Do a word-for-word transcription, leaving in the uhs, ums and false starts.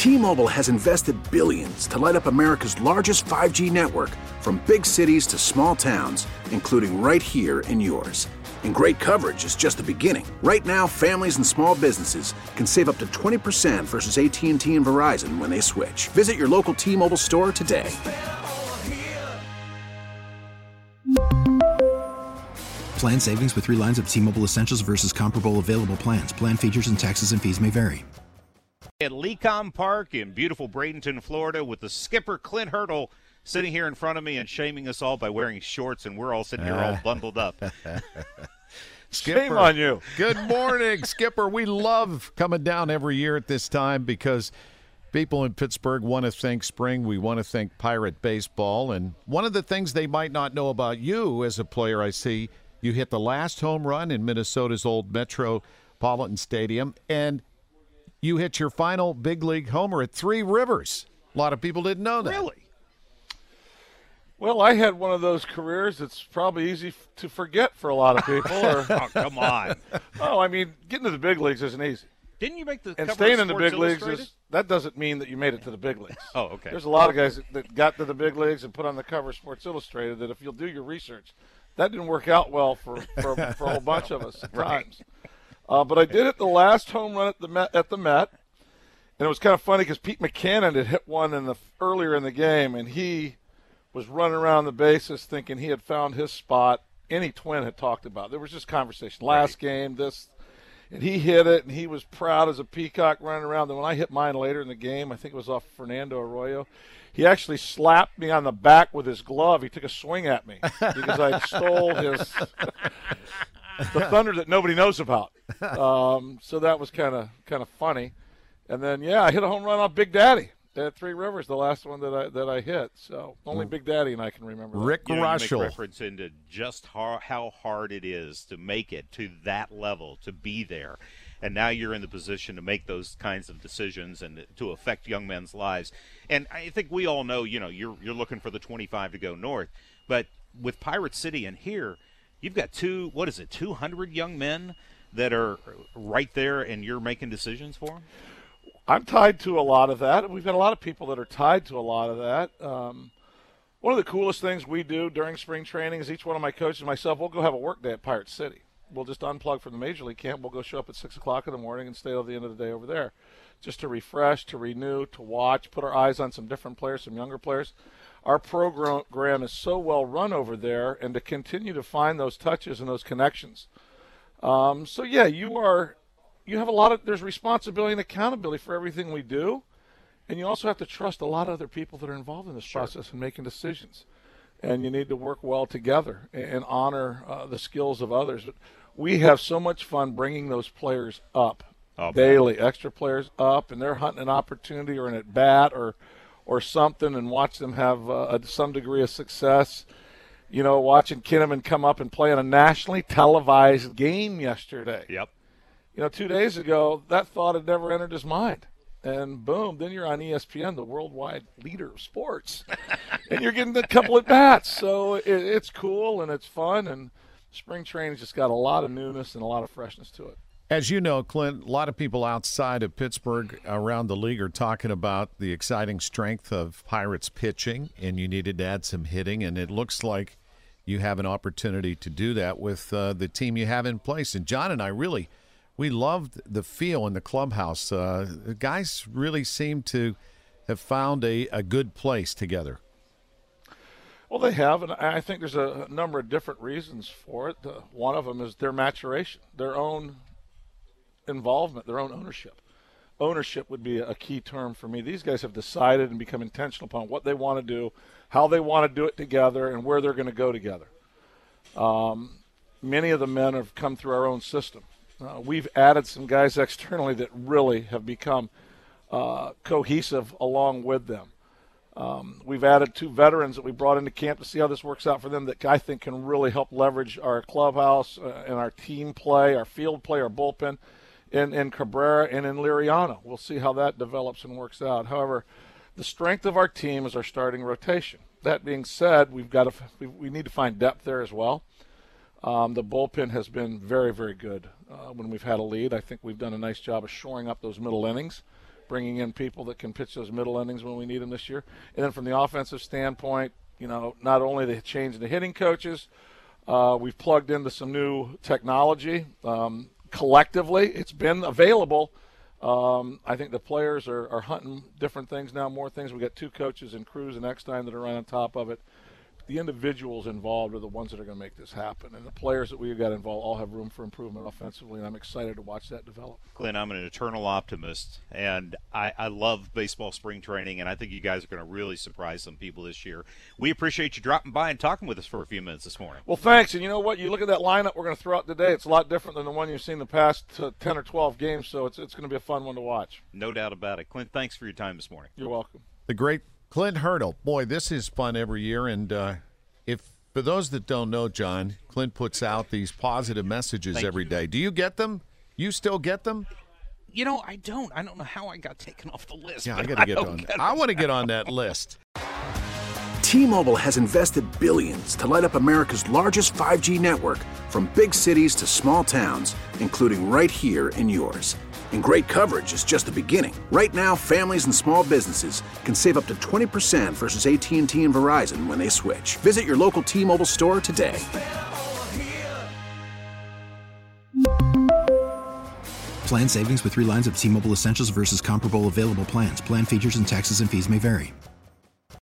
T-Mobile has invested billions to light up America's largest five G network, from big cities to small towns, including right here in yours. And great coverage is just the beginning. Right now, families and small businesses can save up to twenty percent versus A T and T and Verizon when they switch. Visit your local T-Mobile store today. Plan savings with three lines of T-Mobile Essentials versus comparable available plans. Plan features and taxes and fees may vary. At Lecom Park in beautiful Bradenton, Florida, with the skipper Clint Hurdle sitting here in front of me and shaming us all by wearing shorts, and we're all sitting here all bundled up. Skipper, shame on you. Good morning, Skipper. We love coming down every year at this time because people in Pittsburgh want to thank spring. We want to thank Pirate baseball. And one of the things they might not know about you as a player, I see, you hit the last home run in Minnesota's old Metropolitan Stadium, and you hit your final big league homer at Three Rivers. A lot of people didn't know that. Really? Well, I had one of those careers that's probably easy f- to forget for a lot of people. Or, oh, come on. Oh, I mean, getting to the big leagues isn't easy. Didn't you make the and cover staying of in the Sports big leagues Illustrated? is, that doesn't mean that you made it to the big leagues. Oh, okay. There's a lot of guys that, that got to the big leagues and put on the cover of Sports Illustrated that if you'll do your research, that didn't work out well for, for, for a whole bunch of us at Right. times. Uh, but I did it the last home run at the Met, at the Met. And it was kind of funny because Pete Mackanin had hit one in the earlier in the game, and he was running around the bases thinking he had found his spot. Any Twin had talked about. There was just conversation. Last Right. game, this, and he hit it, and he was proud as a peacock running around. Then when I hit mine later in the game, I think it was off Fernando Arroyo, he actually slapped me on the back with his glove. He took a swing at me because I stole his the thunder that nobody knows about. Um, so that was kind of kind of funny. And then, yeah, I hit a home run off Big Daddy at Three Rivers, the last one that I that I hit. So only Big Daddy and I can remember that. Rick You know, you make Russell. reference into just how, how hard it is to make it to that level, to be there. And now you're in the position to make those kinds of decisions and to affect young men's lives. And I think we all know, you know, you're you're looking for the twenty-five to go north. But with Pirate City and here, you've got two, what is it, two hundred young men that are right there and you're making decisions for them? I'm tied to a lot of that. We've got a lot of people that are tied to a lot of that. Um, one of the coolest things we do during spring training is each one of my coaches and myself, we'll go have a work day at Pirate City. We'll just unplug from the Major League camp. We'll go show up at six o'clock in the morning and stay till the end of the day over there just to refresh, to renew, to watch, put our eyes on some different players, some younger players. Our program is so well run over there, and to continue to find those touches and those connections. Um, so, yeah, you are – you have a lot of – there's responsibility and accountability for everything we do, and you also have to trust a lot of other people that are involved in this Sure. process and making decisions. And you need to work well together and, and honor uh, the skills of others. But we have so much fun bringing those players up Oh, daily, extra players up, and they're hunting an opportunity or an at-bat or or something, and watch them have uh, some degree of success. You know, watching Kinnaman come up and play in a nationally televised game yesterday. Yep. You know, two days ago, that thought had never entered his mind. And boom, then you're on E S P N, the worldwide leader of sports. And you're getting a couple at bats. So it, it's cool and it's fun. And spring training's just got a lot of newness and a lot of freshness to it. As you know, Clint, a lot of people outside of Pittsburgh around the league are talking about the exciting strength of Pirates pitching, and you needed to add some hitting, and it looks like you have an opportunity to do that with uh, the team you have in place. And John and I really – we loved the feel in the clubhouse. Uh, the guys really seem to have found a, a good place together. Well, they have, and I think there's a number of different reasons for it. Uh, one of them is their maturation, their own involvement, their own ownership. Ownership would be a key term for me. These guys have decided and become intentional upon what they want to do, how they want to do it together, and where they're going to go together. Um, many of the men have come through our own system. Uh, we've added some guys externally that really have become uh, cohesive along with them. Um, we've added two veterans that we brought into camp to see how this works out for them that I think can really help leverage our clubhouse uh, and our team play, our field play, our bullpen in, in Cabrera and in Liriano. We'll see how that develops and works out. However, the strength of our team is our starting rotation. That being said, we've got to, we, we need to find depth there as well. Um, the bullpen has been very, very good uh, when we've had a lead. I think we've done a nice job of shoring up those middle innings, bringing in people that can pitch those middle innings when we need them this year. And then from the offensive standpoint, you know, not only the change in the hitting coaches, uh, we've plugged into some new technology. Um, collectively, it's been available. Um, I think the players are, are hunting different things now, more things. We've got two coaches in Cruz and Eckstein that are right on top of it. The individuals involved are the ones that are going to make this happen. And the players that we've got involved all have room for improvement offensively, and I'm excited to watch that develop. Glenn, I'm an eternal optimist, and I, I love baseball spring training, and I think you guys are going to really surprise some people this year. We appreciate you dropping by and talking with us for a few minutes this morning. Well, thanks. And you know what? You look at that lineup we're going to throw out today, it's a lot different than the one you've seen the past uh, ten or twelve games, so it's, it's going to be a fun one to watch. No doubt about it. Clint, thanks for your time this morning. You're welcome. The great Clint Hurdle. Boy, this is fun every year, and uh, if for those that don't know, John, Clint puts out these positive messages Thank every you. day. Do you get them? You still get them? You know, I don't. I don't know how I got taken off the list. Yeah, I but got to get don't on. get I want to get on that list. T-Mobile has invested billions to light up America's largest five G network, from big cities to small towns, including right here in yours. And great coverage is just the beginning. Right now, families and small businesses can save up to twenty percent versus A T and T and Verizon when they switch. Visit your local T-Mobile store today. Plan savings with three lines of T-Mobile Essentials versus comparable available plans. Plan features and taxes and fees may vary.